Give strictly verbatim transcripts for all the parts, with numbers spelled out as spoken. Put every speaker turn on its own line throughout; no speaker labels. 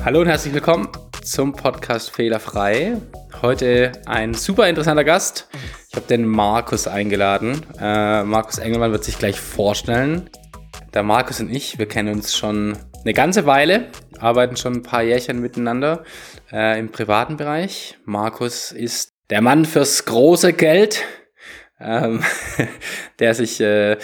Hallo und herzlich willkommen zum Podcast Fehlerfrei. Heute ein super interessanter Gast. Ich habe den Markus eingeladen. Äh, Markus Engelmann wird sich gleich vorstellen. Der Markus und ich, wir kennen uns schon eine ganze Weile, arbeiten schon ein paar Jährchen miteinander äh, im privaten Bereich. Markus ist der Mann fürs große Geld, ähm, der sich äh,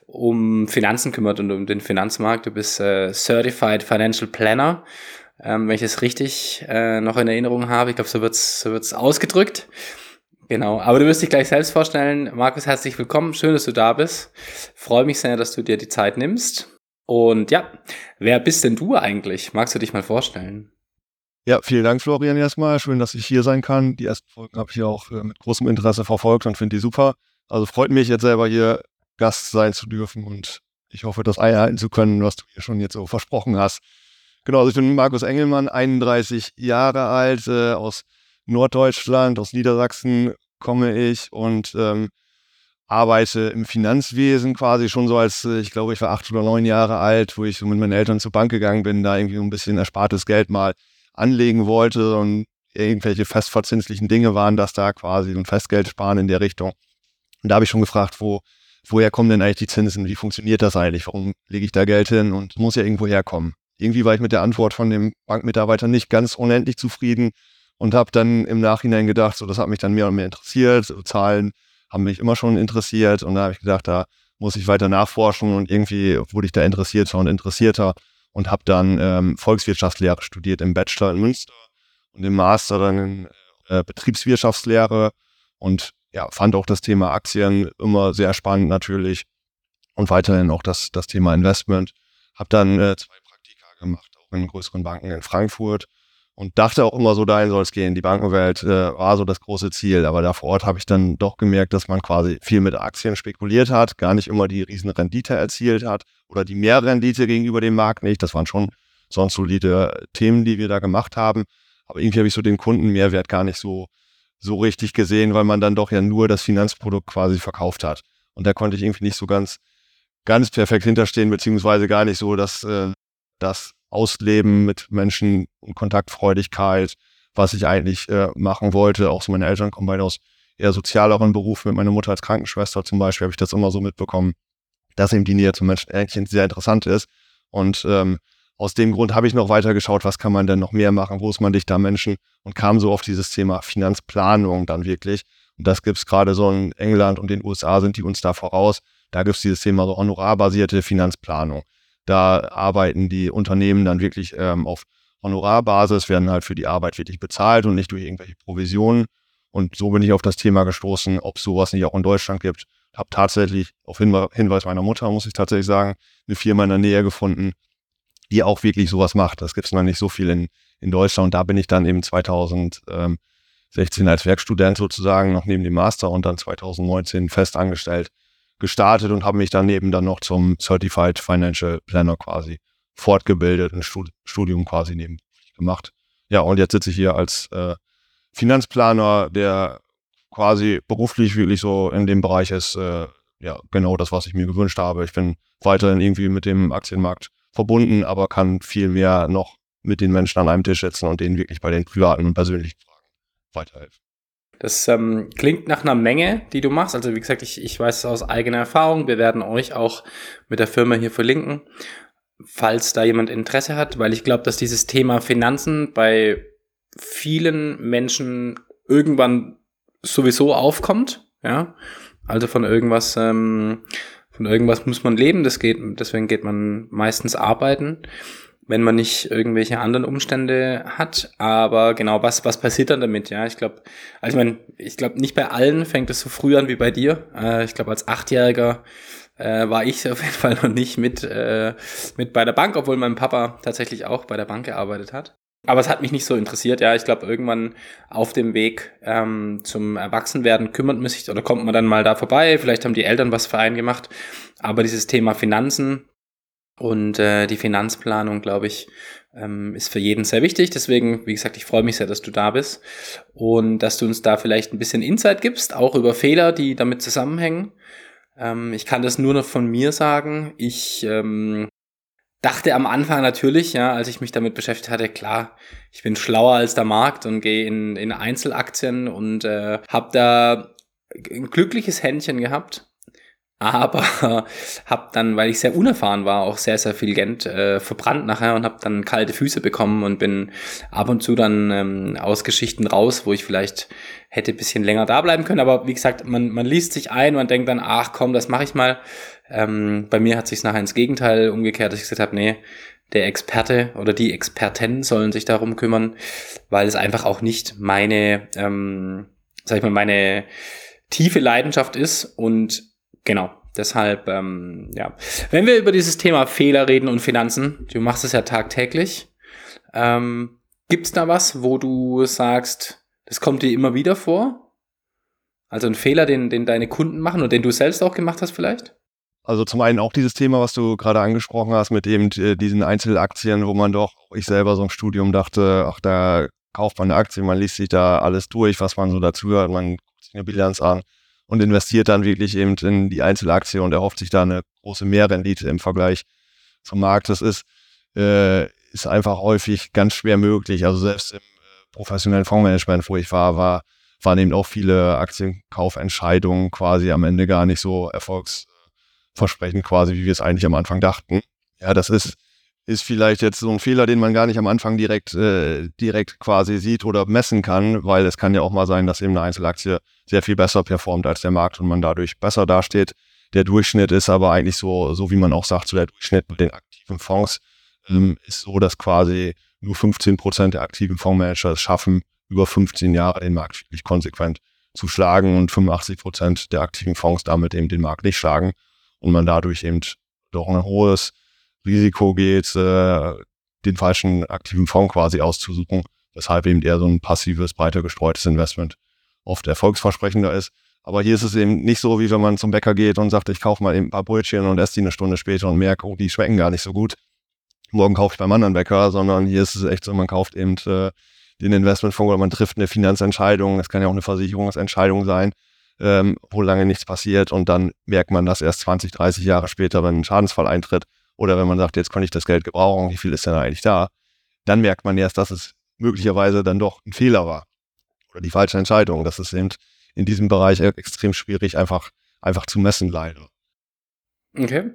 um Finanzen kümmert und um den Finanzmarkt. Du bist äh, Certified Financial Planner, ähm, wenn ich es richtig äh, noch in Erinnerung habe. Ich glaube, so wird's, so wird's ausgedrückt. Genau, aber du wirst dich gleich selbst vorstellen. Markus, herzlich willkommen. Schön, dass du da bist. Freue mich sehr, dass du dir die Zeit nimmst. Und ja, wer bist denn du eigentlich? Magst du dich mal vorstellen?
Ja, vielen Dank, Florian, erstmal. Schön, dass ich hier sein kann. Die ersten Folgen habe ich auch äh, mit großem Interesse verfolgt und finde die super. Also freut mich jetzt selber hier Gast sein zu dürfen und ich hoffe, das einhalten zu können, was du hier schon jetzt so versprochen hast. Genau, also ich bin Markus Engelmann, einunddreißig Jahre alt, äh, aus Norddeutschland, aus Niedersachsen komme ich und ähm, arbeite im Finanzwesen quasi schon so als, äh, ich glaube, ich war acht oder neun Jahre alt, wo ich so mit meinen Eltern zur Bank gegangen bin, da irgendwie so ein bisschen erspartes Geld mal anlegen wollte und irgendwelche festverzinslichen Dinge waren das da quasi und Festgeld sparen in der Richtung. Und da habe ich schon gefragt, wo, woher kommen denn eigentlich die Zinsen? Wie funktioniert das eigentlich? Warum lege ich da Geld hin? Und muss ja irgendwo herkommen. Irgendwie war ich mit der Antwort von dem Bankmitarbeiter nicht ganz unendlich zufrieden und habe dann im Nachhinein gedacht, so das hat mich dann mehr und mehr interessiert. So Zahlen haben mich immer schon interessiert und da habe ich gedacht, da muss ich weiter nachforschen und irgendwie wurde ich da interessierter und interessierter und habe dann ähm, Volkswirtschaftslehre studiert im Bachelor in Münster und im Master dann in äh, Betriebswirtschaftslehre und ja, fand auch das Thema Aktien immer sehr spannend natürlich und weiterhin auch das, das Thema Investment. Habe dann äh, zwei Praktika gemacht, auch in größeren Banken in Frankfurt und dachte auch immer so, dahin soll es gehen. Die Bankenwelt äh, war so das große Ziel, aber da vor Ort habe ich dann doch gemerkt, dass man quasi viel mit Aktien spekuliert hat, gar nicht immer die riesen Rendite erzielt hat oder die Mehrrendite gegenüber dem Markt nicht. Das waren schon sonst solide Themen, die wir da gemacht haben. Aber irgendwie habe ich so den Kundenmehrwert gar nicht so so richtig gesehen, weil man dann doch ja nur das Finanzprodukt quasi verkauft hat. Und da konnte ich irgendwie nicht so ganz, ganz perfekt hinterstehen, beziehungsweise gar nicht so das, äh, das Ausleben mit Menschen und Kontaktfreudigkeit, was ich eigentlich äh, machen wollte. Auch so meine Eltern kommen beide aus eher sozialeren Berufen. Mit meiner Mutter als Krankenschwester zum Beispiel habe ich das immer so mitbekommen, dass eben die Nähe zum Menschen eigentlich sehr interessant ist. Und ähm, aus dem Grund habe ich noch weiter geschaut, was kann man denn noch mehr machen, wo ist man dichter Menschen und kam so auf dieses Thema Finanzplanung dann wirklich. Und das gibt es gerade so in England und den U S A sind die uns da voraus. Da gibt es dieses Thema so honorarbasierte Finanzplanung. Da arbeiten die Unternehmen dann wirklich ähm, auf Honorarbasis, werden halt für die Arbeit wirklich bezahlt und nicht durch irgendwelche Provisionen. Und so bin ich auf das Thema gestoßen, ob es sowas nicht auch in Deutschland gibt. Habe tatsächlich, auf Hinwe- Hinweis meiner Mutter, muss ich tatsächlich sagen, eine Firma in der Nähe gefunden, die auch wirklich sowas macht. Das gibt es noch nicht so viel in, in Deutschland. Und da bin ich dann eben zweitausendsechzehn als Werkstudent sozusagen noch neben dem Master und dann zweitausendneunzehn fest angestellt gestartet und habe mich daneben dann noch zum Certified Financial Planner quasi fortgebildet, ein Stud- Studium quasi neben gemacht. Ja, und jetzt sitze ich hier als äh, Finanzplaner, der quasi beruflich wirklich so in dem Bereich ist, äh, ja, genau das, was ich mir gewünscht habe. Ich bin weiterhin irgendwie mit dem Aktienmarkt verbunden, aber kann viel mehr noch mit den Menschen an einem Tisch sitzen und denen wirklich bei den privaten und persönlichen Fragen weiterhelfen.
Das ähm, klingt nach einer Menge, die du machst. Also wie gesagt, ich, ich weiß es aus eigener Erfahrung. Wir werden euch auch mit der Firma hier verlinken, falls da jemand Interesse hat, weil ich glaube, dass dieses Thema Finanzen bei vielen Menschen irgendwann sowieso aufkommt. Ja, also von irgendwas, ähm, von irgendwas muss man leben. Das geht, deswegen geht man meistens arbeiten, wenn man nicht irgendwelche anderen Umstände hat. Aber genau, was was passiert dann damit? Ja, ich glaube, also ich meine, ich glaube, nicht bei allen fängt es so früh an wie bei dir. Äh, ich glaube, als Achtjähriger äh, war ich auf jeden Fall noch nicht mit äh, mit bei der Bank, obwohl mein Papa tatsächlich auch bei der Bank gearbeitet hat. Aber es hat mich nicht so interessiert. Ja, ich glaube, irgendwann auf dem Weg ähm, zum Erwachsenwerden kümmert man sich oder kommt man dann mal da vorbei. Vielleicht haben die Eltern was für einen gemacht. Aber dieses Thema Finanzen und äh, die Finanzplanung, glaube ich, ähm, ist für jeden sehr wichtig. Deswegen, wie gesagt, ich freue mich sehr, dass du da bist und dass du uns da vielleicht ein bisschen Insight gibst, auch über Fehler, die damit zusammenhängen. Ähm, ich kann das nur noch von mir sagen. Ich ähm, dachte am Anfang natürlich, ja, als ich mich damit beschäftigt hatte, klar, ich bin schlauer als der Markt und gehe in, in Einzelaktien und äh, habe da ein glückliches Händchen gehabt. Aber habe dann, weil ich sehr unerfahren war, auch sehr, sehr viel Geld äh, verbrannt nachher und habe dann kalte Füße bekommen und bin ab und zu dann ähm, aus Geschichten raus, wo ich vielleicht hätte ein bisschen länger da bleiben können. Aber wie gesagt, man, man liest sich ein, man denkt dann, ach komm, das mache ich mal. Ähm, bei mir hat sich nachher ins Gegenteil umgekehrt, dass ich gesagt habe, nee, der Experte oder die Experten sollen sich darum kümmern, weil es einfach auch nicht meine, ähm, sag ich mal, meine tiefe Leidenschaft ist und genau, deshalb, ähm, ja. Wenn wir über dieses Thema Fehler reden und Finanzen, du machst es ja tagtäglich, ähm, gibt's da was, wo du sagst, das kommt dir immer wieder vor? Also ein Fehler, den, den deine Kunden machen und den du selbst auch gemacht hast vielleicht?
Also zum einen auch dieses Thema, was du gerade angesprochen hast, mit eben äh, diesen Einzelaktien, wo man doch, ich selber so im Studium dachte, ach, da kauft man eine Aktie, man liest sich da alles durch, was man so dazu hört, man guckt sich eine Bilanz an und investiert dann wirklich eben in die Einzelaktie und erhofft sich da eine große Mehrrendite im Vergleich zum Markt. Das ist, äh, ist einfach häufig ganz schwer möglich. Also selbst im äh, professionellen Fondsmanagement, wo ich war, war, waren eben auch viele Aktienkaufentscheidungen quasi am Ende gar nicht so erfolgsversprechend quasi, wie wir es eigentlich am Anfang dachten. Ja, das ist ist vielleicht jetzt so ein Fehler, den man gar nicht am Anfang direkt, äh, direkt quasi sieht oder messen kann, weil es kann ja auch mal sein, dass eben eine Einzelaktie sehr viel besser performt als der Markt und man dadurch besser dasteht. Der Durchschnitt ist aber eigentlich so, so wie man auch sagt, so der Durchschnitt bei den aktiven Fonds ähm, ist so, dass quasi nur fünfzehn Prozent der aktiven Fondsmanager es schaffen, über fünfzehn Jahre den Markt wirklich konsequent zu schlagen und fünfundachtzig Prozent der aktiven Fonds damit eben den Markt nicht schlagen und man dadurch eben doch ein hohes Risiko geht, äh, den falschen aktiven Fonds quasi auszusuchen, weshalb eben eher so ein passives, breiter gestreutes Investment oft erfolgsversprechender ist. Aber hier ist es eben nicht so, wie wenn man zum Bäcker geht und sagt, ich kaufe mal eben ein paar Brötchen und esse die eine Stunde später und merke, oh, die schmecken gar nicht so gut. Morgen kaufe ich beim anderen Bäcker, sondern hier ist es echt so, man kauft eben äh, den Investmentfonds oder man trifft eine Finanzentscheidung, das kann ja auch eine Versicherungsentscheidung sein, ähm, wo lange nichts passiert und dann merkt man das erst zwanzig, dreißig Jahre später, wenn ein Schadensfall eintritt. Oder wenn man sagt, jetzt kann ich das Geld gebrauchen, wie viel ist denn eigentlich da? Dann merkt man erst, dass es möglicherweise dann doch ein Fehler war. Oder die falsche Entscheidung. Das ist eben in diesem Bereich extrem schwierig, einfach, einfach zu messen, leider.
Okay.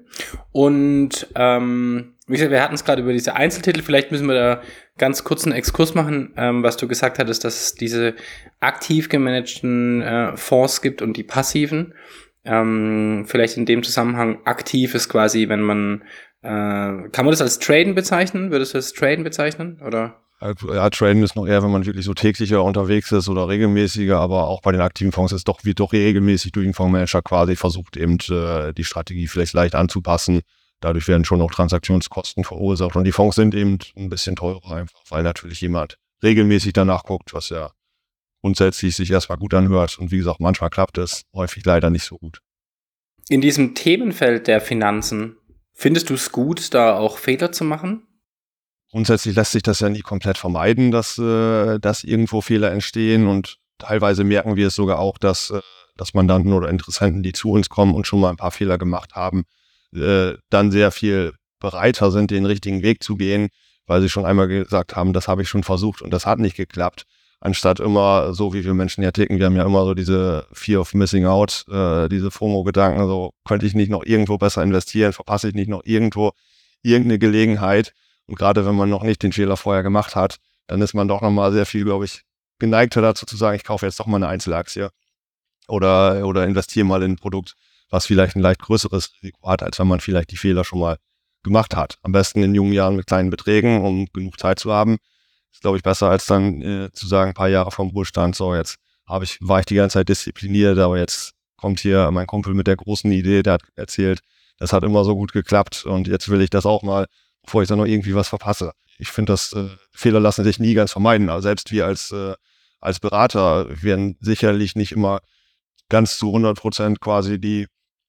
Und ähm, wie gesagt, wir hatten es gerade über diese Einzeltitel. Vielleicht müssen wir da ganz kurz einen Exkurs machen, ähm, was du gesagt hattest, dass es diese aktiv gemanagten äh, Fonds gibt und die passiven. Ähm, vielleicht in dem Zusammenhang aktiv ist quasi, wenn man äh, kann man das als Traden bezeichnen? Würdest du das Traden bezeichnen? Oder?
Ja, Traden ist noch eher, wenn man wirklich so täglicher unterwegs ist oder regelmäßiger, aber auch bei den aktiven Fonds ist doch, wird doch regelmäßig durch den Fondsmanager quasi versucht, eben äh, die Strategie vielleicht leicht anzupassen. Dadurch werden schon auch Transaktionskosten verursacht und die Fonds sind eben ein bisschen teurer einfach, weil natürlich jemand regelmäßig danach guckt, was ja grundsätzlich sich erstmal gut anhört. Und wie gesagt, manchmal klappt es, häufig leider nicht so gut.
In diesem Themenfeld der Finanzen, findest du es gut, da auch Fehler zu machen?
Grundsätzlich lässt sich das ja nie komplett vermeiden, dass, äh, dass irgendwo Fehler entstehen und teilweise merken wir es sogar auch, dass, äh, dass Mandanten oder Interessenten, die zu uns kommen und schon mal ein paar Fehler gemacht haben, äh, dann sehr viel bereiter sind, den richtigen Weg zu gehen, weil sie schon einmal gesagt haben, das habe ich schon versucht und das hat nicht geklappt. Anstatt immer, so wie wir Menschen ja ticken, wir haben ja immer so diese Fear of Missing Out, äh, diese FOMO-Gedanken, so könnte ich nicht noch irgendwo besser investieren, verpasse ich nicht noch irgendwo irgendeine Gelegenheit. Und gerade wenn man noch nicht den Fehler vorher gemacht hat, dann ist man doch nochmal sehr viel, glaube ich, geneigter dazu zu sagen, ich kaufe jetzt doch mal eine Einzelaktie oder, oder investiere mal in ein Produkt, was vielleicht ein leicht größeres Risiko hat, als wenn man vielleicht die Fehler schon mal gemacht hat. Am besten in jungen Jahren mit kleinen Beträgen, um genug Zeit zu haben. Ist, glaube ich, besser, als dann äh, zu sagen, ein paar Jahre vom Ruhestand, so jetzt habe ich, war ich die ganze Zeit diszipliniert, aber jetzt kommt hier mein Kumpel mit der großen Idee, der hat erzählt, das hat immer so gut geklappt und jetzt will ich das auch mal, bevor ich dann noch irgendwie was verpasse. Ich finde, dass äh, Fehler lassen sich nie ganz vermeiden. Aber selbst wir als, äh, als Berater werden sicherlich nicht immer ganz zu hundert Prozent quasi die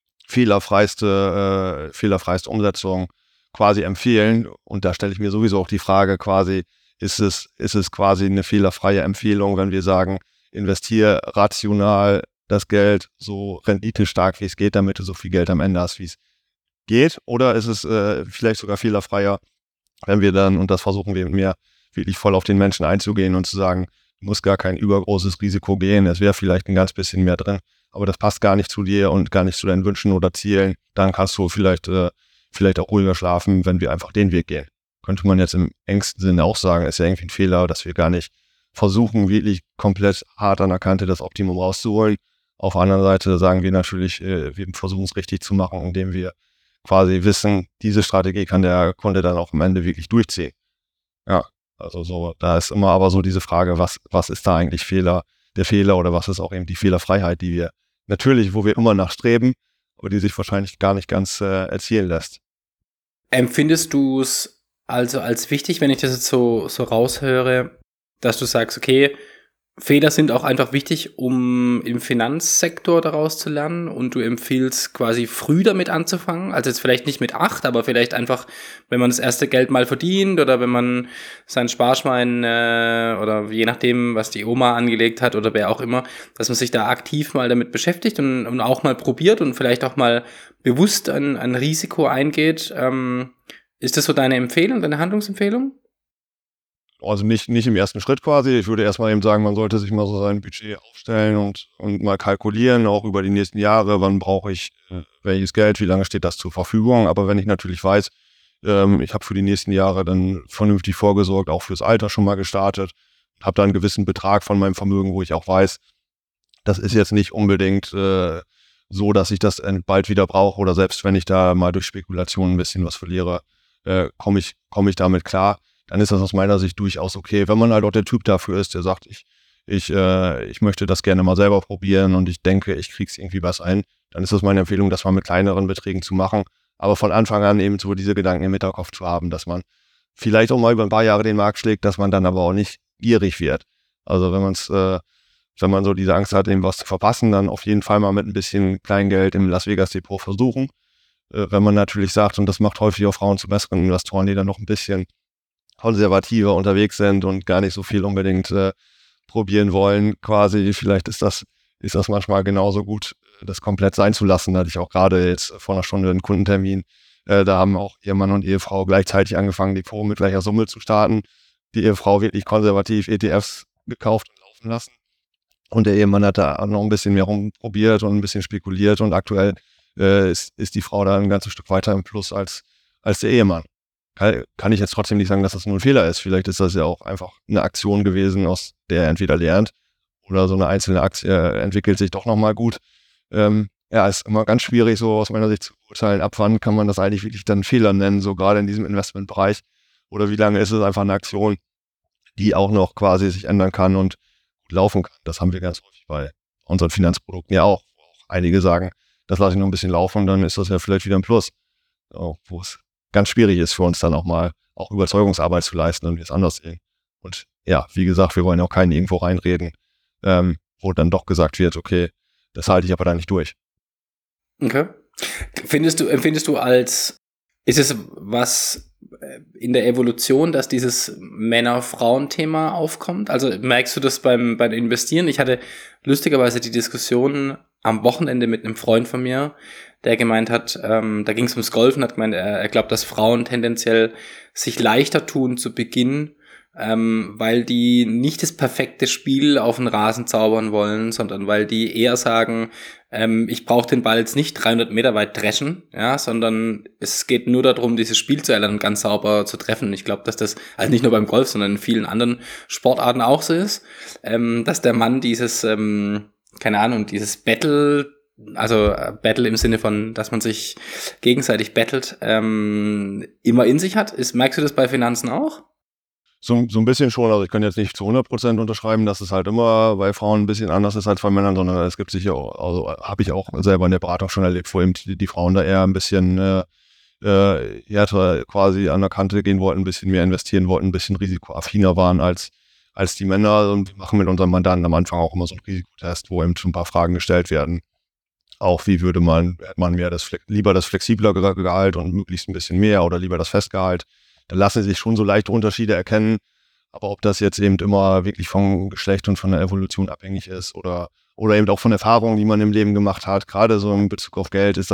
fehlerfreiste, äh, fehlerfreiste Umsetzung quasi empfehlen. Und da stelle ich mir sowieso auch die Frage quasi, ist es, ist es quasi eine fehlerfreie Empfehlung, wenn wir sagen, investiere rational das Geld so renditestark wie es geht, damit du so viel Geld am Ende hast, wie es geht, oder ist es äh, vielleicht sogar fehlerfreier, wenn wir dann, und das versuchen wir mit mir, wirklich voll auf den Menschen einzugehen und zu sagen, du musst gar kein übergroßes Risiko gehen, es wäre vielleicht ein ganz bisschen mehr drin, aber das passt gar nicht zu dir und gar nicht zu deinen Wünschen oder Zielen, dann kannst du vielleicht, äh, vielleicht auch ruhiger schlafen, wenn wir einfach den Weg gehen. Könnte man jetzt im engsten Sinne auch sagen, ist ja irgendwie ein Fehler, dass wir gar nicht versuchen, wirklich komplett hart an der Kante das Optimum rauszuholen. Auf der anderen Seite sagen wir natürlich, äh, wir versuchen es richtig zu machen, indem wir quasi wissen, diese Strategie kann der Kunde dann auch am Ende wirklich durchziehen. Ja, also so, da ist immer aber so diese Frage, was, was ist da eigentlich Fehler, der Fehler oder was ist auch eben die Fehlerfreiheit, die wir natürlich, wo wir immer nachstreben, aber die sich wahrscheinlich gar nicht ganz äh, erzielen lässt.
Empfindest du es also als wichtig, wenn ich das jetzt so, so raushöre, dass du sagst, okay, Fehler sind auch einfach wichtig, um im Finanzsektor daraus zu lernen, und du empfiehlst quasi früh damit anzufangen, also jetzt vielleicht nicht mit acht, aber vielleicht einfach, wenn man das erste Geld mal verdient oder wenn man sein Sparschwein äh, oder je nachdem, was die Oma angelegt hat oder wer auch immer, dass man sich da aktiv mal damit beschäftigt und, und auch mal probiert und vielleicht auch mal bewusst ein, ein Risiko eingeht. Ähm, ist das so deine Empfehlung, deine Handlungsempfehlung?
Also nicht, nicht im ersten Schritt quasi. Ich würde erstmal eben sagen, man sollte sich mal so sein Budget aufstellen und, und mal kalkulieren, auch über die nächsten Jahre, wann brauche ich äh, welches Geld, wie lange steht das zur Verfügung. Aber wenn ich natürlich weiß, ähm, ich habe für die nächsten Jahre dann vernünftig vorgesorgt, auch fürs Alter schon mal gestartet, habe da einen gewissen Betrag von meinem Vermögen, wo ich auch weiß, das ist jetzt nicht unbedingt äh, so, dass ich das bald wieder brauche, oder selbst wenn ich da mal durch Spekulationen ein bisschen was verliere, äh, komme ich, komm ich damit klar. Dann ist das aus meiner Sicht durchaus okay. Wenn man halt auch der Typ dafür ist, der sagt, ich, ich, äh, ich möchte das gerne mal selber probieren und ich denke, ich krieg's irgendwie besser ein, dann ist das meine Empfehlung, das mal mit kleineren Beträgen zu machen. Aber von Anfang an eben so diese Gedanken im Hinterkopf zu haben, dass man vielleicht auch mal über ein paar Jahre den Markt schlägt, dass man dann aber auch nicht gierig wird. Also wenn man's, äh, wenn man so diese Angst hat, eben was zu verpassen, dann auf jeden Fall mal mit ein bisschen Kleingeld im Las Vegas Depot versuchen. Äh, wenn man natürlich sagt, und das macht häufig auch Frauen zu besseren Investoren, die dann noch ein bisschen konservativer unterwegs sind und gar nicht so viel unbedingt äh, probieren wollen, quasi, vielleicht ist das, ist das manchmal genauso gut, das komplett sein zu lassen. Da hatte ich auch gerade jetzt vor einer Stunde einen Kundentermin, äh, da haben auch Ehemann und Ehefrau gleichzeitig angefangen, Depot mit gleicher Summe zu starten. Die Ehefrau wirklich konservativ E T Fs gekauft und laufen lassen. Und der Ehemann hat da noch ein bisschen mehr rumprobiert und ein bisschen spekuliert, und aktuell äh, ist, ist die Frau da ein ganzes Stück weiter im Plus als, als der Ehemann. Kann, kann ich jetzt trotzdem nicht sagen, dass das nur ein Fehler ist. Vielleicht ist das ja auch einfach eine Aktion gewesen, aus der er entweder lernt, oder so eine einzelne Aktie entwickelt sich doch nochmal gut. Ähm, ja, ist immer ganz schwierig, so aus meiner Sicht zu beurteilen, ab wann kann man das eigentlich wirklich dann Fehler nennen, so gerade in diesem Investmentbereich. Oder wie lange ist es einfach eine Aktion, die auch noch quasi sich ändern kann und gut laufen kann. Das haben wir ganz häufig bei unseren Finanzprodukten ja auch. Wo auch einige sagen, das lasse ich noch ein bisschen laufen und dann ist das ja vielleicht wieder ein Plus. So, wo es ganz schwierig ist für uns dann auch mal auch Überzeugungsarbeit zu leisten und wir es anders sehen. Und ja, wie gesagt, wir wollen auch keinen irgendwo reinreden, ähm, wo dann doch gesagt wird, okay, das halte ich aber da nicht durch.
Okay. Findest du, empfindest du als, ist es was in der Evolution, dass dieses Männer-Frauen-Thema aufkommt? Also merkst du das beim, beim Investieren? Ich hatte lustigerweise die Diskussion am Wochenende mit einem Freund von mir, der gemeint hat, ähm, da ging es ums Golfen, hat gemeint, er, er glaubt, dass Frauen tendenziell sich leichter tun zu Beginn, ähm, weil die nicht das perfekte Spiel auf den Rasen zaubern wollen, sondern weil die eher sagen, ähm, ich brauche den Ball jetzt nicht dreihundert Meter weit dreschen, ja, sondern es geht nur darum, dieses Spiel zu erlernen, ganz sauber zu treffen. Ich glaube, dass das, also nicht nur beim Golf, sondern in vielen anderen Sportarten auch so ist, ähm, dass der Mann dieses, ähm, keine Ahnung, dieses Battle, also äh, Battle im Sinne von, dass man sich gegenseitig battelt, ähm, immer in sich hat. Ist, merkst du das bei Finanzen auch?
So, so ein bisschen schon, also ich kann jetzt nicht zu hundert Prozent unterschreiben, dass es halt immer bei Frauen ein bisschen anders ist als bei Männern, sondern es gibt sicher auch, also habe ich auch selber in der Beratung schon erlebt, wo eben die, die Frauen da eher ein bisschen äh, äh, härter quasi an der Kante gehen wollten, ein bisschen mehr investieren wollten, ein bisschen risikoaffiner waren als, als die Männer. Und wir machen mit unseren Mandanten am Anfang auch immer so einen Risikotest, wo eben schon ein paar Fragen gestellt werden. Auch wie würde man, hätte man mehr das, lieber das flexible Gehalt und möglichst ein bisschen mehr oder lieber das Festgehalt. Da lassen sich schon so leichte Unterschiede erkennen, aber ob das jetzt eben immer wirklich vom Geschlecht und von der Evolution abhängig ist oder, oder eben auch von Erfahrungen, die man im Leben gemacht hat, gerade so in Bezug auf Geld, ist das,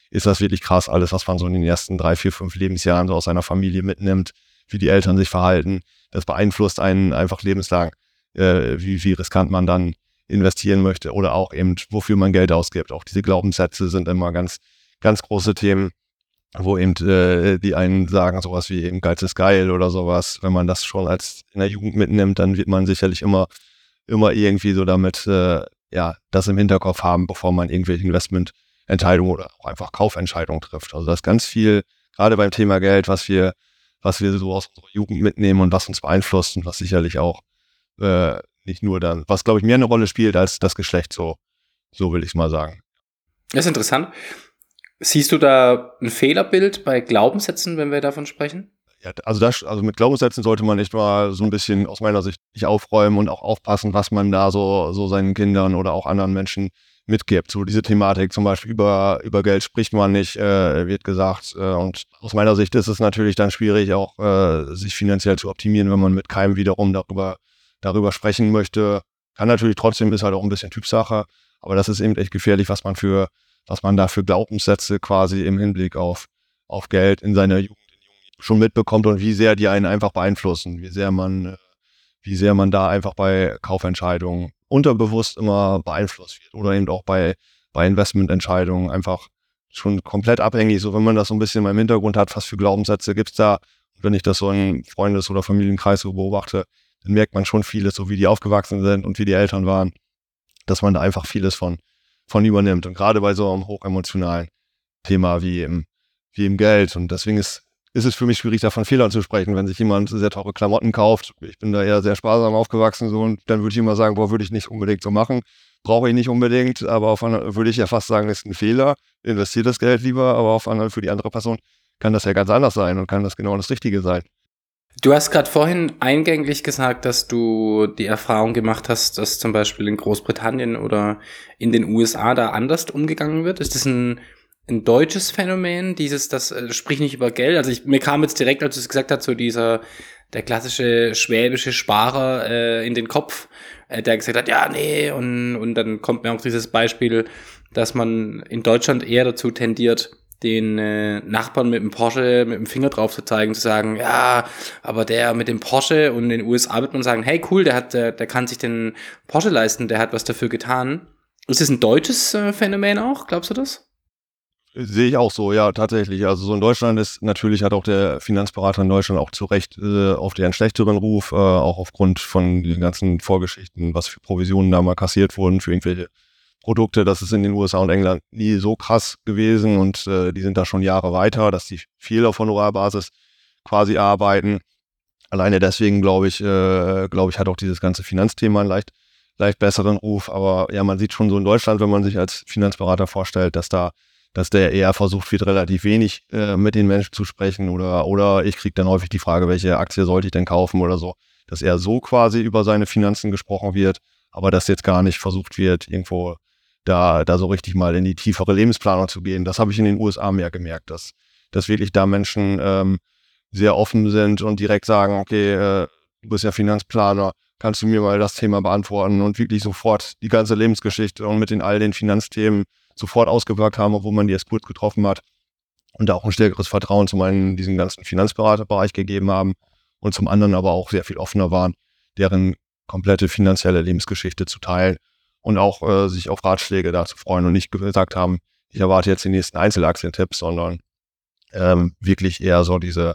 ist das wirklich krass, alles, was man so in den ersten drei, vier, fünf Lebensjahren so aus seiner Familie mitnimmt, wie die Eltern sich verhalten. Das beeinflusst einen einfach lebenslang, äh, wie, wie riskant man dann investieren möchte oder auch eben, wofür man Geld ausgibt. Auch diese Glaubenssätze sind immer ganz, ganz große Themen, wo eben äh, die einen sagen, sowas wie eben Geiz ist geil oder sowas. Wenn man das schon als in der Jugend mitnimmt, dann wird man sicherlich immer, immer irgendwie so damit, äh, ja, das im Hinterkopf haben, bevor man irgendwelche Investmententscheidungen oder auch einfach Kaufentscheidungen trifft. Also das ist ganz viel, gerade beim Thema Geld, was wir, was wir so aus unserer Jugend mitnehmen und was uns beeinflusst und was sicherlich auch äh, nicht nur dann, was glaube ich mehr eine Rolle spielt als das Geschlecht, so, so will ich es mal sagen.
Das ist interessant. Siehst du da ein Fehlerbild bei Glaubenssätzen, wenn wir davon sprechen?
Ja, also, das, also mit Glaubenssätzen sollte man echt mal so ein bisschen aus meiner Sicht nicht aufräumen und auch aufpassen, was man da so, so seinen Kindern oder auch anderen Menschen mitgibt. So diese Thematik zum Beispiel über, über Geld spricht man nicht, äh, wird gesagt. Äh, und aus meiner Sicht ist es natürlich dann schwierig, auch äh, sich finanziell zu optimieren, wenn man mit keinem wiederum darüber, darüber sprechen möchte. Kann natürlich trotzdem, ist halt auch ein bisschen Typsache, aber das ist eben echt gefährlich, was man für was man da für Glaubenssätze quasi im Hinblick auf, auf Geld in seiner Jugend schon mitbekommt und wie sehr die einen einfach beeinflussen, wie sehr man, wie sehr man da einfach bei Kaufentscheidungen unterbewusst immer beeinflusst wird oder eben auch bei, bei Investmententscheidungen einfach schon komplett abhängig, so wenn man das so ein bisschen mal im Hintergrund hat, was für Glaubenssätze gibt's da. Und wenn ich das so im Freundes- oder Familienkreis so beobachte, dann merkt man schon vieles, so wie die aufgewachsen sind und wie die Eltern waren, dass man da einfach vieles von von übernimmt. Und gerade bei so einem hochemotionalen Thema wie im, wie im Geld. Und deswegen ist, ist es für mich schwierig, davon Fehlern zu sprechen, wenn sich jemand sehr teure Klamotten kauft. Ich bin da eher sehr sparsam aufgewachsen, so, und dann würde ich immer sagen, boah, würde ich nicht unbedingt so machen. Brauche ich nicht unbedingt, aber auf einer, würde ich ja fast sagen, ist ein Fehler. Investiert das Geld lieber, aber auf einer, für die andere Person kann das ja ganz anders sein und kann das genau das Richtige sein.
Du hast gerade vorhin eingänglich gesagt, dass du die Erfahrung gemacht hast, dass zum Beispiel in Großbritannien oder in den U S A da anders umgegangen wird. Ist das ein, ein deutsches Phänomen, dieses, das äh, sprich nicht über Geld? Also ich, mir kam jetzt direkt, als du es gesagt hast, so dieser, der klassische schwäbische Sparer äh, in den Kopf, äh, der gesagt hat, ja, nee, und, und dann kommt mir auch dieses Beispiel, dass man in Deutschland eher dazu tendiert, den äh, Nachbarn mit dem Porsche mit dem Finger drauf zu zeigen, zu sagen, ja, aber der mit dem Porsche, und in den U S A wird man sagen, hey, cool, der hat, der, der kann sich den Porsche leisten, der hat was dafür getan. Ist das ein deutsches äh, Phänomen auch? Glaubst du das?
Sehe ich auch so, ja, tatsächlich. Also so in Deutschland ist natürlich, hat auch der Finanzberater in Deutschland auch zu Recht äh, auf den schlechteren Ruf, äh, auch aufgrund von den ganzen Vorgeschichten, was für Provisionen da mal kassiert wurden für irgendwelche Produkte. Das ist in den U S A und England nie so krass gewesen und äh, die sind da schon Jahre weiter, dass die viel auf Honorarbasis quasi arbeiten. Alleine deswegen, glaube ich, äh, glaube ich, hat auch dieses ganze Finanzthema einen leicht, leicht besseren Ruf. Aber ja, man sieht schon so in Deutschland, wenn man sich als Finanzberater vorstellt, dass da, dass der eher versucht wird, relativ wenig äh, mit den Menschen zu sprechen oder, oder ich kriege dann häufig die Frage, welche Aktie sollte ich denn kaufen oder so, dass eher so quasi über seine Finanzen gesprochen wird, aber dass jetzt gar nicht versucht wird, irgendwo da, da so richtig mal in die tiefere Lebensplanung zu gehen. Das habe ich in den U S A mehr gemerkt, dass, dass wirklich da Menschen ähm, sehr offen sind und direkt sagen, okay, äh, du bist ja Finanzplaner, kannst du mir mal das Thema beantworten und wirklich sofort die ganze Lebensgeschichte und mit den all den Finanzthemen sofort ausgepackt haben, obwohl man die erst kurz getroffen hat und da auch ein stärkeres Vertrauen zum einen in diesen ganzen Finanzberaterbereich gegeben haben und zum anderen aber auch sehr viel offener waren, deren komplette finanzielle Lebensgeschichte zu teilen und auch äh, sich auf Ratschläge da zu freuen und nicht gesagt haben, ich erwarte jetzt die nächsten Einzelaktientipps, sondern ähm, wirklich eher so diese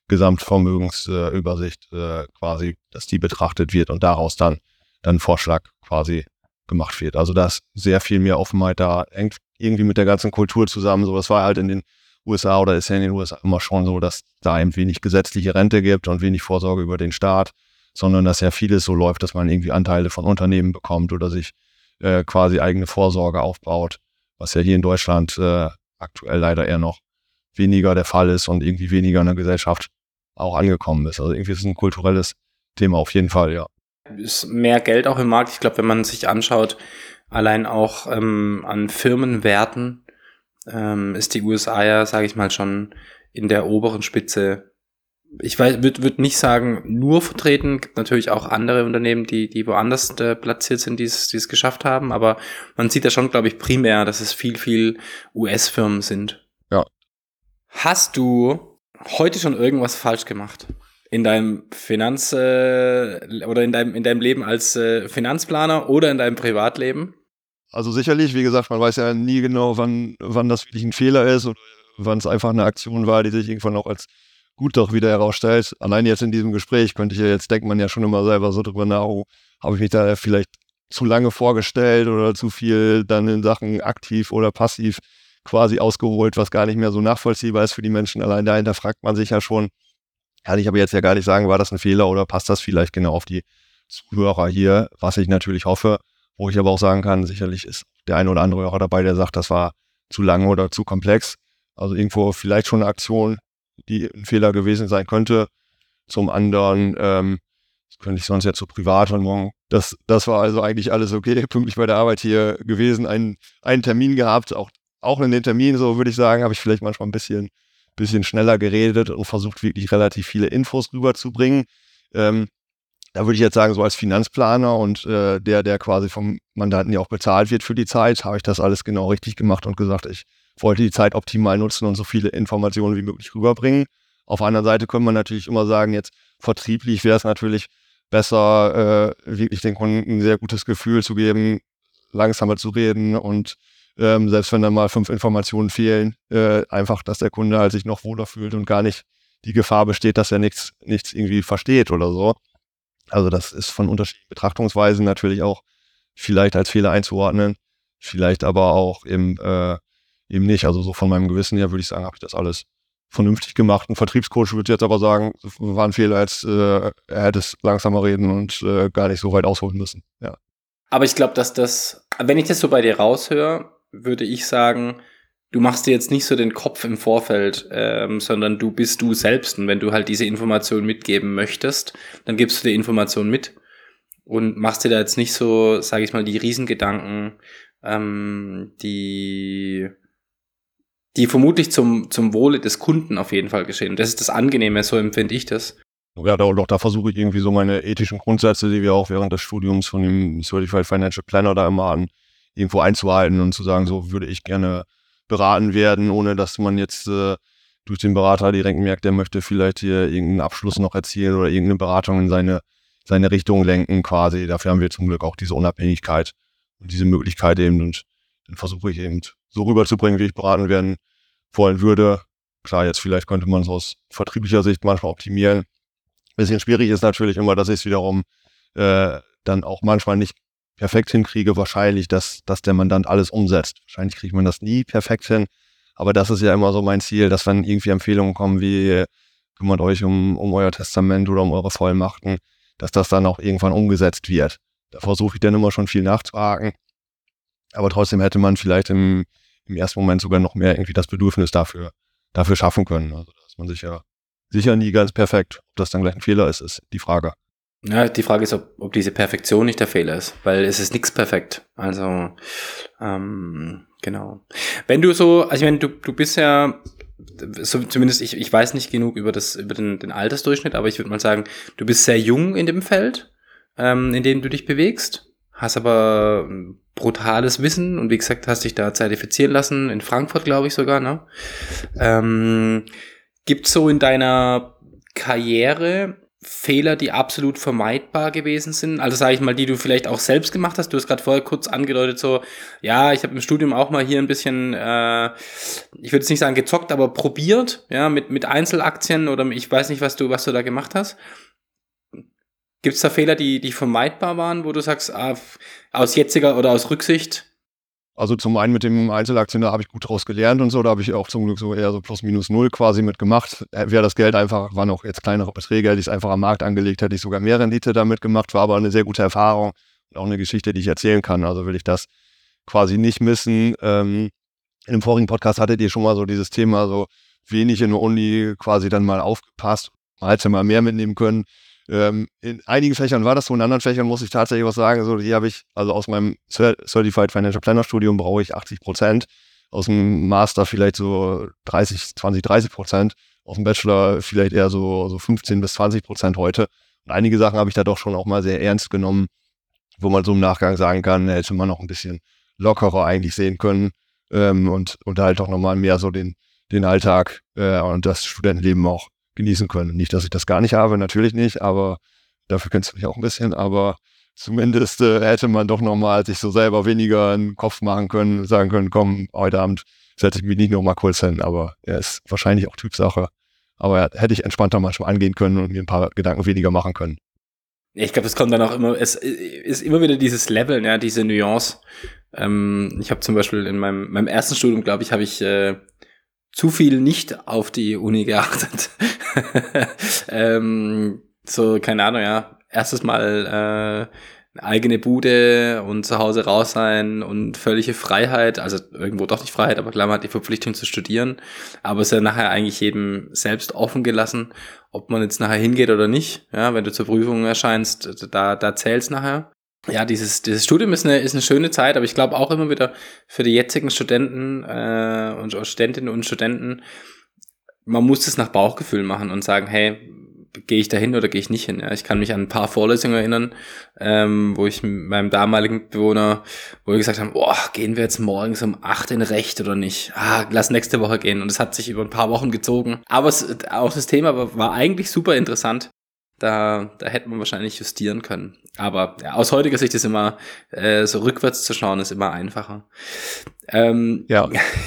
Gesamtvermögensübersicht äh, quasi, dass die betrachtet wird und daraus dann dann Vorschlag quasi gemacht wird. Also da ist sehr viel mehr Offenheit da, hängt irgendwie mit der ganzen Kultur zusammen. So, das war halt in den U S A oder ist ja in den U S A immer schon so, dass da eben wenig gesetzliche Rente gibt und wenig Vorsorge über den Staat, sondern dass ja vieles so läuft, dass man irgendwie Anteile von Unternehmen bekommt oder sich äh, quasi eigene Vorsorge aufbaut, was ja hier in Deutschland äh, aktuell leider eher noch weniger der Fall ist und irgendwie weniger in der Gesellschaft auch angekommen ist. Also irgendwie ist es ein kulturelles Thema auf jeden Fall, ja.
Ist mehr Geld auch im Markt. Ich glaube, wenn man sich anschaut, allein auch ähm, an Firmenwerten, ähm, ist die U S A ja, sage ich mal, schon in der oberen Spitze. Ich weiß, würde würd nicht sagen, nur vertreten. Gibt natürlich auch andere Unternehmen, die die woanders äh, platziert sind, die es die es geschafft haben. Aber man sieht ja schon, glaube ich, primär, dass es viel, viel U S-Firmen sind. Hast du heute schon irgendwas falsch gemacht? In deinem Finanz- äh, oder in deinem, in deinem Leben als äh, Finanzplaner oder in deinem Privatleben?
Also sicherlich, wie gesagt, man weiß ja nie genau, wann, wann das wirklich ein Fehler ist oder wann es einfach eine Aktion war, die sich irgendwann auch als gut doch wieder herausstellt. Allein jetzt in diesem Gespräch könnte ich ja jetzt, denkt man ja schon immer selber so drüber nach, oh, habe ich mich da vielleicht zu lange vorgestellt oder zu viel dann in Sachen aktiv oder passiv quasi ausgeholt, was gar nicht mehr so nachvollziehbar ist für die Menschen. Allein dahinter fragt man sich ja schon, kann ich aber jetzt ja gar nicht sagen, war das ein Fehler oder passt das vielleicht genau auf die Zuhörer hier, was ich natürlich hoffe, wo ich aber auch sagen kann, sicherlich ist der eine oder andere Hörer dabei, der sagt, das war zu lang oder zu komplex. Also irgendwo vielleicht schon eine Aktion, die ein Fehler gewesen sein könnte. Zum anderen, ähm, das könnte ich sonst jetzt so privat und morgen, das, das war also eigentlich alles okay, pünktlich bei der Arbeit hier gewesen, einen, einen Termin gehabt, auch, auch in den Termin, so würde ich sagen, habe ich vielleicht manchmal ein bisschen, bisschen schneller geredet und versucht wirklich relativ viele Infos rüberzubringen. Ähm, da würde ich jetzt sagen, so als Finanzplaner und äh, der, der quasi vom Mandanten ja auch bezahlt wird für die Zeit, habe ich das alles genau richtig gemacht und gesagt, ich wollte die Zeit optimal nutzen und so viele Informationen wie möglich rüberbringen. Auf der anderen Seite könnte man natürlich immer sagen, jetzt vertrieblich wäre es natürlich besser, äh, wirklich den Kunden ein sehr gutes Gefühl zu geben, langsamer zu reden und ähm, selbst wenn dann mal fünf Informationen fehlen, äh, einfach, dass der Kunde halt sich noch wohler fühlt und gar nicht die Gefahr besteht, dass er nichts, nichts irgendwie versteht oder so. Also das ist von unterschiedlichen Betrachtungsweisen natürlich auch vielleicht als Fehler einzuordnen, vielleicht aber auch eben, äh, eben nicht. Also so von meinem Gewissen her würde ich sagen, habe ich das alles vernünftig gemacht. Ein Vertriebscoach würde jetzt aber sagen, war ein Fehler, als äh, er hätte es langsamer reden und äh, gar nicht so weit ausholen müssen. Ja.
Aber ich glaube, dass das, wenn ich das so bei dir raushöre, würde ich sagen, du machst dir jetzt nicht so den Kopf im Vorfeld, ähm, sondern du bist du selbst. Und wenn du halt diese Information mitgeben möchtest, dann gibst du die Information mit und machst dir da jetzt nicht so, sage ich mal, die Riesengedanken, ähm, die die vermutlich zum zum Wohle des Kunden auf jeden Fall geschehen. Das ist das Angenehme, so empfinde ich das.
Ja, da, doch, da versuche ich irgendwie so meine ethischen Grundsätze, die wir auch während des Studiums von dem Certified Financial Planner da immer hatten, irgendwo einzuhalten und zu sagen, so würde ich gerne beraten werden, ohne dass man jetzt äh, durch den Berater direkt merkt, der möchte vielleicht hier irgendeinen Abschluss noch erzielen oder irgendeine Beratung in seine, seine Richtung lenken quasi. Dafür haben wir zum Glück auch diese Unabhängigkeit und diese Möglichkeit eben und dann versuche ich eben so rüberzubringen, wie ich beraten werden wollen würde. Klar, jetzt vielleicht könnte man es aus vertrieblicher Sicht manchmal optimieren. Bisschen schwierig ist natürlich immer, dass ich es wiederum äh, dann auch manchmal nicht perfekt hinkriege, wahrscheinlich, dass, dass der Mandant alles umsetzt. Wahrscheinlich kriegt man das nie perfekt hin, aber das ist ja immer so mein Ziel, dass wenn irgendwie Empfehlungen kommen wie kümmert euch um, um euer Testament oder um eure Vollmachten, dass das dann auch irgendwann umgesetzt wird. Da versuche ich dann immer schon viel nachzuhaken, aber trotzdem hätte man vielleicht im, im ersten Moment sogar noch mehr irgendwie das Bedürfnis dafür, dafür schaffen können. Also dass man sich ja sicher nie ganz perfekt. Ob das dann gleich ein Fehler ist, ist die Frage.
Ja, die Frage ist, ob, ob diese Perfektion nicht der Fehler ist, weil es ist nichts perfekt. Also, ähm, genau. Wenn du so, also ich meine, du, du bist ja, so, zumindest ich, ich weiß nicht genug über das, über den, den Altersdurchschnitt, aber ich würde mal sagen, du bist sehr jung in dem Feld, ähm, in dem du dich bewegst, hast aber brutales Wissen und wie gesagt, hast dich da zertifizieren lassen, in Frankfurt, glaube ich sogar, ne? Ähm, gibt's so in deiner Karriere Fehler, die absolut vermeidbar gewesen sind? Also sage ich mal, die du vielleicht auch selbst gemacht hast. Du hast gerade vorher kurz angedeutet, so, ja, ich habe im Studium auch mal hier ein bisschen, äh, ich würde jetzt nicht sagen gezockt, aber probiert, ja, mit mit Einzelaktien oder ich weiß nicht, was du was du da gemacht hast. Gibt es da Fehler, die die vermeidbar waren, wo du sagst, ah, aus jetziger oder aus Rücksicht?
Also zum einen mit dem Einzelaktien, da habe ich gut draus gelernt und so, da habe ich auch zum Glück so eher so plus minus null quasi mitgemacht. Wäre das Geld einfach, waren auch jetzt kleinere Beträge, hätte ich es einfach am Markt angelegt, hätte ich sogar mehr Rendite damit gemacht, war aber eine sehr gute Erfahrung und auch eine Geschichte, die ich erzählen kann. Also will ich das quasi nicht missen. Ähm, in dem vorigen Podcast hattet ihr schon mal so dieses Thema, so wenig in der Uni quasi dann mal aufgepasst, man hätte mal mehr mitnehmen können. Ähm, in einigen Fächern war das so, in anderen Fächern muss ich tatsächlich was sagen, so hier habe ich, also aus meinem Certified Financial Planner Studium brauche ich achtzig Prozent, aus dem Master vielleicht so dreißig, zwanzig, dreißig Prozent, aus dem Bachelor vielleicht eher so, so fünfzehn bis zwanzig Prozent heute. Und einige Sachen habe ich da doch schon auch mal sehr ernst genommen, wo man so im Nachgang sagen kann, hätte man noch ein bisschen lockerer eigentlich sehen können ähm, und, und halt auch nochmal mehr so den, den Alltag äh, und das Studentenleben auch genießen können. Nicht, dass ich das gar nicht habe, natürlich nicht, aber dafür kennst du mich auch ein bisschen, aber zumindest äh, hätte man doch nochmal sich so selber weniger einen Kopf machen können, sagen können, komm, heute Abend setze ich mich nicht nochmal kurz hin, aber er ist wahrscheinlich auch Typsache. Aber hätte ich entspannter manchmal angehen können und mir ein paar Gedanken weniger machen können.
Ich glaube, es kommt dann auch immer, es ist immer wieder dieses Level, ja, diese Nuance. Ähm, ich habe zum Beispiel in meinem, meinem ersten Studium, glaube ich, habe ich äh, zu viel nicht auf die Uni geachtet. ähm, so, keine Ahnung, ja, erstes Mal äh, eine eigene Bude und zu Hause raus sein und völlige Freiheit, also irgendwo doch nicht Freiheit, aber klar, man hat die Verpflichtung zu studieren, aber es ist ja nachher eigentlich jedem selbst offen gelassen, ob man jetzt nachher hingeht oder nicht, ja, wenn du zur Prüfung erscheinst, da, da zählt's nachher. Ja, dieses, dieses Studium ist eine, ist eine schöne Zeit, aber ich glaube auch immer wieder für die jetzigen Studenten äh, und Studentinnen und Studenten, man muss das nach Bauchgefühl machen und sagen, hey, gehe ich da hin oder gehe ich nicht hin? Ja, ich kann mich an ein paar Vorlesungen erinnern, ähm, wo ich mit meinem damaligen Bewohner, wo wir gesagt haben, boah, gehen wir jetzt morgens um acht in Recht oder nicht? Ah, lass nächste Woche gehen. Und es hat sich über ein paar Wochen gezogen. Aber es, auch das Thema war, war eigentlich super interessant. Da, da hätte man wahrscheinlich justieren können. Aber ja, aus heutiger Sicht ist immer, äh, so rückwärts zu schauen, ist immer einfacher. Ähm,
ja.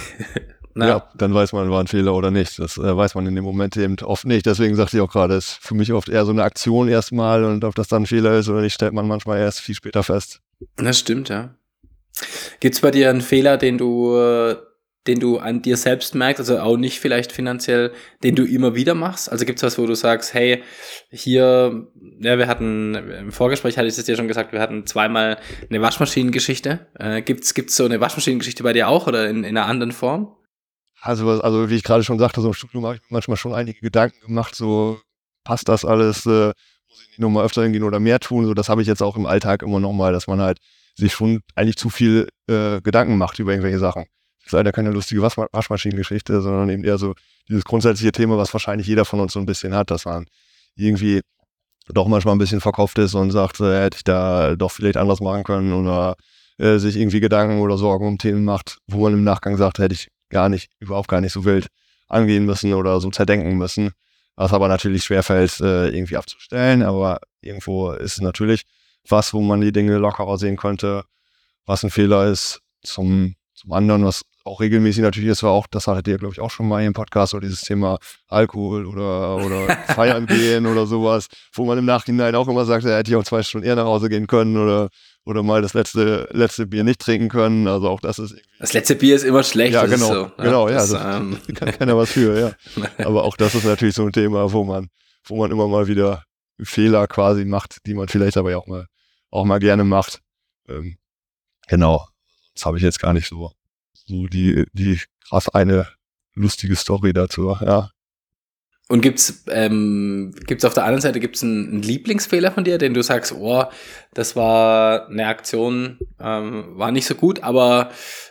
Na.
Ja, dann weiß man, war ein Fehler oder nicht. Das äh, weiß man in dem Moment eben oft nicht. Deswegen sagte ich auch gerade, es ist für mich oft eher so eine Aktion erstmal und ob das dann ein Fehler ist oder nicht, stellt man manchmal erst viel später fest.
Das stimmt, ja. Gibt's bei dir einen Fehler, den du, den du an dir selbst merkst, also auch nicht vielleicht finanziell, den du immer wieder machst? Also gibt's was, wo du sagst, hey, hier, ja, wir hatten, im Vorgespräch hatte ich es dir schon gesagt, wir hatten zweimal eine Waschmaschinengeschichte. Äh, gibt's, gibt's so eine Waschmaschinengeschichte bei dir auch oder in, in einer anderen Form?
Also, also wie ich gerade schon sagte, so im Studium habe ich mir manchmal schon einige Gedanken gemacht, so passt das alles, äh, muss ich nicht nochmal öfter hingehen oder mehr tun, so das habe ich jetzt auch im Alltag immer nochmal, dass man halt sich schon eigentlich zu viel äh, Gedanken macht über irgendwelche Sachen. Das ist leider keine lustige Wasch Waschmaschinengeschichte, sondern eben eher so dieses grundsätzliche Thema, was wahrscheinlich jeder von uns so ein bisschen hat, dass man irgendwie doch manchmal ein bisschen verkopft ist und sagt, äh, hätte ich da doch vielleicht anders machen können oder äh, sich irgendwie Gedanken oder Sorgen um Themen macht, wo man im Nachgang sagt, hätte ich gar nicht, überhaupt gar nicht so wild angehen müssen oder so zerdenken müssen. Was aber natürlich schwerfällt, äh, irgendwie abzustellen. Aber irgendwo ist es natürlich was, wo man die Dinge lockerer sehen könnte, was ein Fehler ist. Zum, zum anderen, was auch regelmäßig natürlich ist, war auch, das hattet ihr, glaube ich, auch schon mal im Podcast, so dieses Thema Alkohol oder, oder feiern gehen oder sowas, wo man im Nachhinein auch immer sagt, ja, hätte ich auch zwei Stunden eher nach Hause gehen können oder oder mal das letzte letzte Bier nicht trinken können, also auch das ist irgendwie...
Das letzte Bier ist immer schlecht.
Ja,
das
genau,
ist so, ne?
genau, ja,
das,
das
ähm
kann keiner was für, ja. Aber auch das ist natürlich so ein Thema, wo man wo man immer mal wieder Fehler quasi macht, die man vielleicht aber ja auch mal auch mal gerne macht. Ähm, genau, das habe ich jetzt gar nicht so so die die krass eine lustige Story dazu, ja.
Und gibt's ähm, gibt's auf der anderen Seite gibt's einen, einen Lieblingsfehler von dir, den du sagst, oh, das war eine Aktion, ähm, war nicht so gut, aber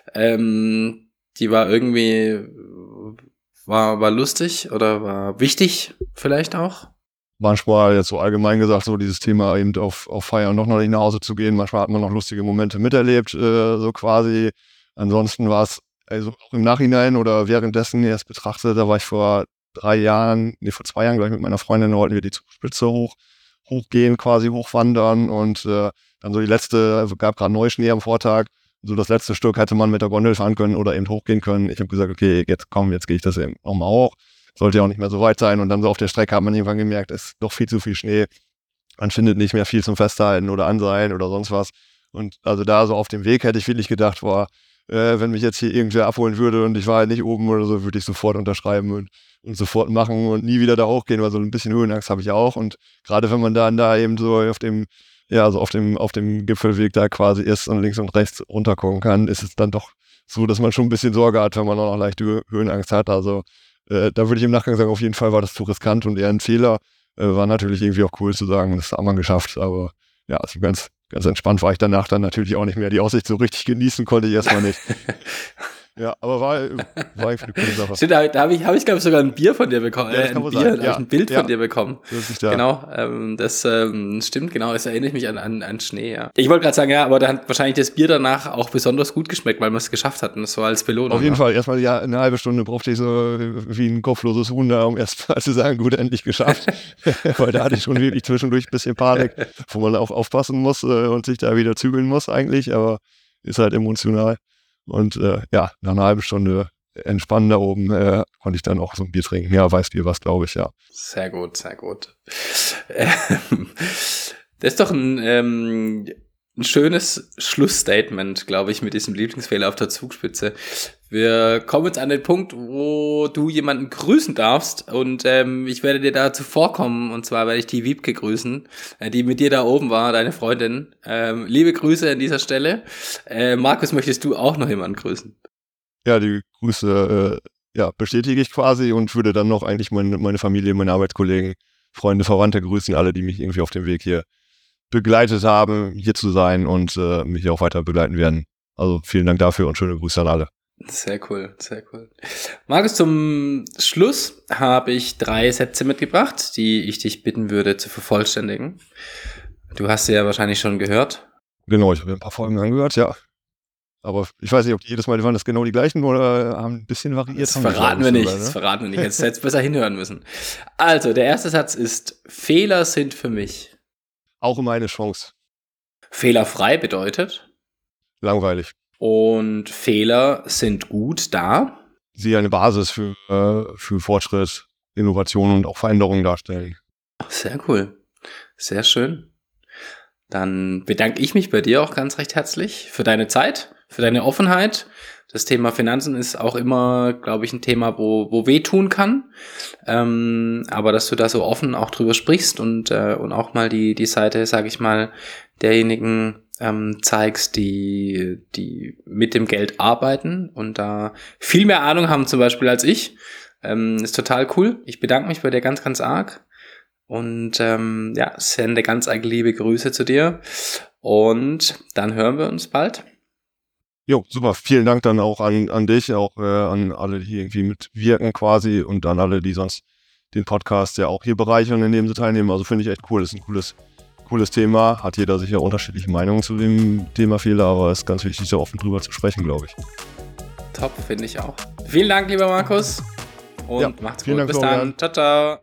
ähm, die war irgendwie war war lustig oder war wichtig vielleicht auch?
Manchmal jetzt so allgemein gesagt, so dieses Thema eben auf auf Feiern noch noch nicht nach Hause zu gehen. Manchmal hat man noch lustige Momente miterlebt, äh, so quasi. Ansonsten war es also auch im Nachhinein oder währenddessen erst betrachtet, da war ich vor drei Jahren, nee, vor zwei Jahren gleich mit meiner Freundin, wollten wir die Zugspitze hoch, hochgehen, quasi hochwandern und äh, dann so die letzte, also gab gerade Neuschnee am Vortag, so das letzte Stück hätte man mit der Gondel fahren können oder eben hochgehen können. Ich habe gesagt, okay, jetzt komm, jetzt gehe ich das eben nochmal hoch, sollte ja auch nicht mehr so weit sein und dann so auf der Strecke hat man irgendwann gemerkt, es ist doch viel zu viel Schnee, man findet nicht mehr viel zum Festhalten oder Anseilen oder sonst was und also da so auf dem Weg hätte ich wirklich gedacht, boah, äh, wenn mich jetzt hier irgendwer abholen würde und ich war halt nicht oben oder so, würde ich sofort unterschreiben und und sofort machen und nie wieder da hochgehen, weil so ein bisschen Höhenangst habe ich auch. Und gerade wenn man dann da eben so auf dem, ja, so auf dem, auf dem Gipfelweg da quasi ist und links und rechts runtergucken kann, ist es dann doch so, dass man schon ein bisschen Sorge hat, wenn man auch noch leichte Höhenangst hat. Also äh, da würde ich im Nachgang sagen, auf jeden Fall war das zu riskant und eher ein Fehler. Äh, war natürlich irgendwie auch cool zu sagen, das haben wir geschafft. Aber ja, also ganz, ganz entspannt war ich danach dann natürlich auch nicht mehr. Die Aussicht so richtig genießen konnte ich erstmal nicht. Ja, aber war, war eigentlich eine coole Sache.
Stimmt, da, da habe ich, hab ich glaube ich, sogar ein Bier von dir bekommen.
Ja, das
äh,
kann
ein
wohl
Bier,
sein.
da
Ja,
hab ich ein Bild
ja.
von dir bekommen.
Das ist da.
Genau, ähm, das ähm, stimmt, genau. Es erinnert mich an, an, an Schnee, ja. Ich wollte gerade sagen, ja, aber da hat wahrscheinlich das Bier danach auch besonders gut geschmeckt, weil wir es geschafft hatten. Das war als Belohnung.
Auf jeden
auch.
Fall, erstmal ja, eine halbe Stunde brauchte ich so wie ein kopfloses Huhn da, um erst mal zu sagen, gut, endlich geschafft. Weil da hatte ich schon wirklich zwischendurch ein bisschen Panik, wo man auch aufpassen muss äh, und sich da wieder zügeln muss eigentlich, aber ist halt emotional. Und äh, ja, nach einer halben Stunde entspannen da oben äh, konnte ich dann auch so ein Bier trinken. Ja, weißt du was, glaube ich, ja.
Sehr gut, sehr gut. Ähm, das ist doch ein, ähm, ein schönes Schlussstatement, glaube ich, mit diesem Lieblingsfehler auf der Zugspitze. Wir kommen jetzt an den Punkt, wo du jemanden grüßen darfst und ähm, ich werde dir da zuvorkommen und zwar werde ich die Wiebke grüßen, äh, die mit dir da oben war, deine Freundin. Ähm, liebe Grüße an dieser Stelle. Äh, Markus, möchtest du auch noch jemanden grüßen?
Ja, die Grüße äh, ja, bestätige ich quasi und würde dann noch eigentlich meine, meine Familie, meine Arbeitskollegen, Freunde, Verwandte grüßen, alle, die mich irgendwie auf dem Weg hier begleitet haben, hier zu sein und äh, mich auch weiter begleiten werden. Also vielen Dank dafür und schöne Grüße an alle.
Sehr cool, sehr cool. Markus, zum Schluss habe ich drei Sätze mitgebracht, die ich dich bitten würde zu vervollständigen. Du hast sie ja wahrscheinlich schon gehört.
Genau, ich habe mir ein paar Folgen angehört, ja. Aber ich weiß nicht, ob die jedes Mal, waren das genau die gleichen oder haben ein bisschen variiert?
Das verraten wir nicht, das verraten wir nicht. Jetzt hättest du besser hinhören müssen. Also, der erste Satz ist, Fehler sind für mich.
Auch immer eine Chance.
Fehlerfrei bedeutet.
Langweilig.
Und Fehler sind gut da.
Sie eine Basis für, äh, für Fortschritt, Innovation und auch Veränderungen darstellen.
Sehr cool. Sehr schön. Dann bedanke ich mich bei dir auch ganz recht herzlich für deine Zeit, für deine Offenheit. Das Thema Finanzen ist auch immer, glaube ich, ein Thema, wo, wo wehtun kann. Ähm, aber dass du da so offen auch drüber sprichst und, äh, und auch mal die, die Seite, sage ich mal, derjenigen ähm, zeigst, die, die mit dem Geld arbeiten und da viel mehr Ahnung haben zum Beispiel als ich. Ähm, ist total cool. Ich bedanke mich bei dir ganz, ganz arg. Und ähm, ja, sende ganz arg liebe Grüße zu dir. Und dann hören wir uns bald.
Jo, super. Vielen Dank dann auch an, an dich, auch äh, an alle, die irgendwie mitwirken quasi und an alle, die sonst den Podcast ja auch hier bereichern, indem sie teilnehmen. Also finde ich echt cool. Das ist ein cooles, cooles Thema. Hat jeder sicher unterschiedliche Meinungen zu dem Thema Fehler, aber es ist ganz wichtig, da offen drüber zu sprechen, glaube ich.
Top, finde ich auch. Vielen Dank, lieber Markus. Und
ja,
macht's
vielen
gut.
Dank,
Bis
Florian.
dann. Ciao, ciao.